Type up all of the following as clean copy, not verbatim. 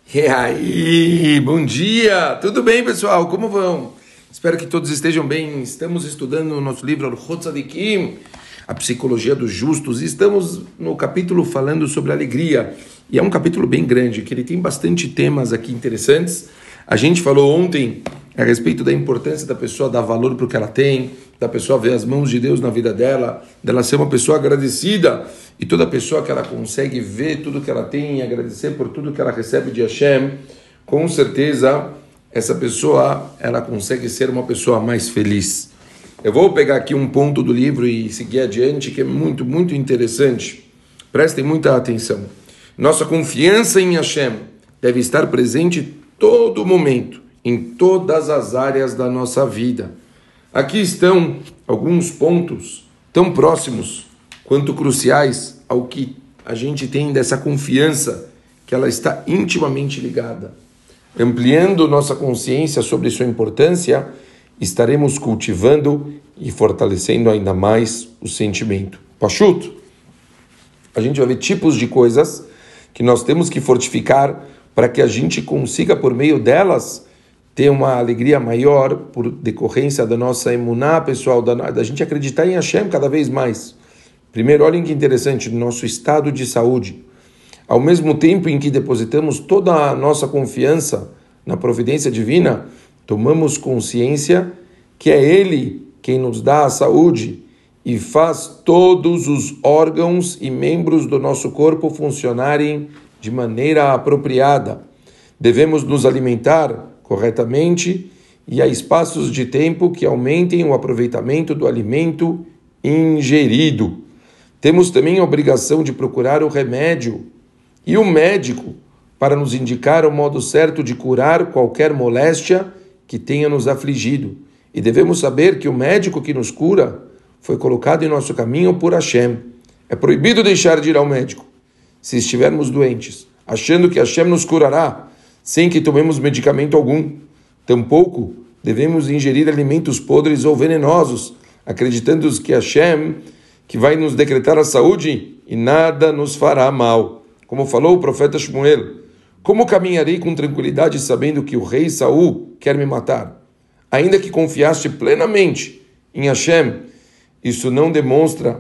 E aí, bom dia! Tudo bem, pessoal? Como vão? Espero que todos estejam bem. Estamos estudando o nosso livro Orchot Tzadikim, a psicologia dos justos. Estamos no capítulo falando sobre alegria. E é um capítulo bem grande, que ele tem bastante temas aqui interessantes. A gente falou ontem a respeito da importância da pessoa dar valor para o que ela tem, da pessoa ver as mãos de Deus na vida dela ser uma pessoa agradecida. E toda pessoa que ela consegue ver tudo que ela tem e agradecer por tudo que ela recebe de Hashem, com certeza essa pessoa ela consegue ser uma pessoa mais feliz. Eu vou pegar aqui um ponto do livro e seguir adiante, que é muito, muito interessante. Prestem muita atenção. Nossa confiança em Hashem deve estar presente todo momento, em todas as áreas da nossa vida. Aqui estão alguns pontos tão próximos quanto cruciais ao que a gente tem dessa confiança, que ela está intimamente ligada. Ampliando nossa consciência sobre sua importância, estaremos cultivando e fortalecendo ainda mais o sentimento. Pachut, a gente vai ver tipos de coisas que nós temos que fortificar para que a gente consiga, por meio delas, ter uma alegria maior por decorrência da nossa emuná, pessoal, da gente acreditar em Hashem cada vez mais. Primeiro, olhem que interessante, nosso estado de saúde. Ao mesmo tempo em que depositamos toda a nossa confiança na providência divina, tomamos consciência que é Ele quem nos dá a saúde e faz todos os órgãos e membros do nosso corpo funcionarem de maneira apropriada. Devemos nos alimentar corretamente e há espaços de tempo que aumentem o aproveitamento do alimento ingerido. Temos também a obrigação de procurar o remédio e o médico para nos indicar o modo certo de curar qualquer moléstia que tenha nos afligido. E devemos saber que o médico que nos cura foi colocado em nosso caminho por Hashem. É proibido deixar de ir ao médico se estivermos doentes, achando que Hashem nos curará sem que tomemos medicamento algum. Tampouco devemos ingerir alimentos podres ou venenosos, acreditando que Hashem que vai nos decretar a saúde e nada nos fará mal. Como falou o profeta Shmuel, como caminharei com tranquilidade sabendo que o rei Saul quer me matar? Ainda que confiaste plenamente em Hashem, isso não demonstra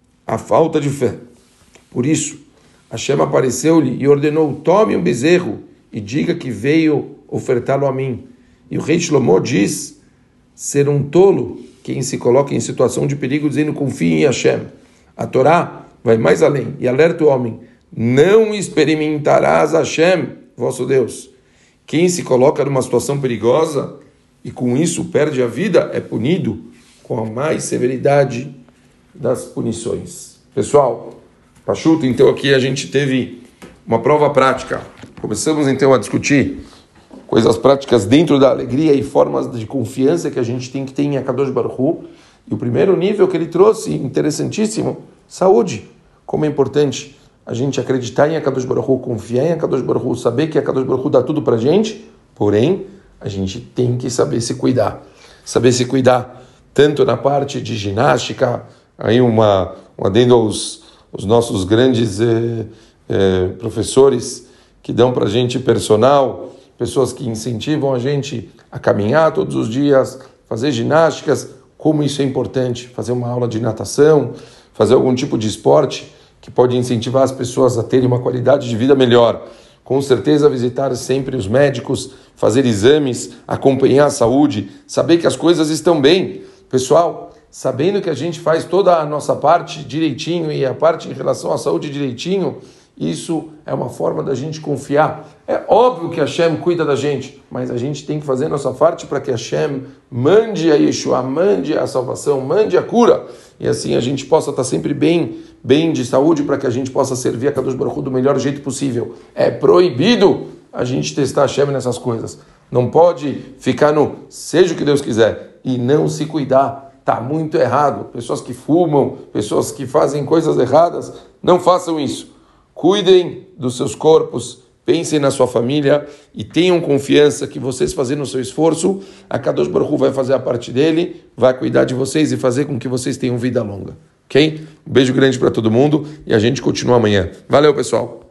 a falta de fé. Por isso, Hashem apareceu-lhe e ordenou, tome um bezerro e diga que veio ofertá-lo a mim. E o rei Shlomo diz ser um tolo quem se coloca em situação de perigo dizendo confie em Hashem. A Torá vai mais além e alerta o homem, não experimentarás Hashem, vosso Deus. Quem se coloca numa situação perigosa e com isso perde a vida é punido com a mais severidade das punições. Pessoal, Pachuta, então aqui a gente teve uma prova prática. Começamos então a discutir coisas práticas dentro da alegria e formas de confiança que a gente tem que ter em Akadosh Baruch Hu. E o primeiro nível que ele trouxe, interessantíssimo, saúde. Como é importante a gente acreditar em Akadosh Baruch Hu, confiar em Akadosh Baruch Hu, saber que Akadosh Baruch Hu dá tudo pra gente, porém, a gente tem que saber se cuidar. Saber se cuidar tanto na parte de ginástica, aí um adendo aos nossos grandes professores que dão pra gente personal, pessoas que incentivam a gente a caminhar todos os dias, fazer ginásticas, como isso é importante, fazer uma aula de natação, fazer algum tipo de esporte que pode incentivar as pessoas a terem uma qualidade de vida melhor. Com certeza visitar sempre os médicos, fazer exames, acompanhar a saúde, saber que as coisas estão bem. Pessoal, sabendo que a gente faz toda a nossa parte direitinho e a parte em relação à saúde direitinho, isso é uma forma da gente confiar. É óbvio que Hashem cuida da gente, mas a gente tem que fazer a nossa parte para que Hashem mande a Yeshua, mande a salvação, mande a cura. E assim a gente possa estar sempre bem de saúde para que a gente possa servir a Kadosh Baruch Hu do melhor jeito possível. É proibido a gente testar Hashem nessas coisas. Não pode ficar no seja o que Deus quiser e não se cuidar. Está muito errado. Pessoas que fumam, pessoas que fazem coisas erradas, não façam isso. Cuidem dos seus corpos, pensem na sua família e tenham confiança que vocês fazendo o seu esforço, a Kadosh Baruch Hu vai fazer a parte dele, vai cuidar de vocês e fazer com que vocês tenham vida longa. Ok? Um beijo grande para todo mundo e a gente continua amanhã. Valeu, pessoal!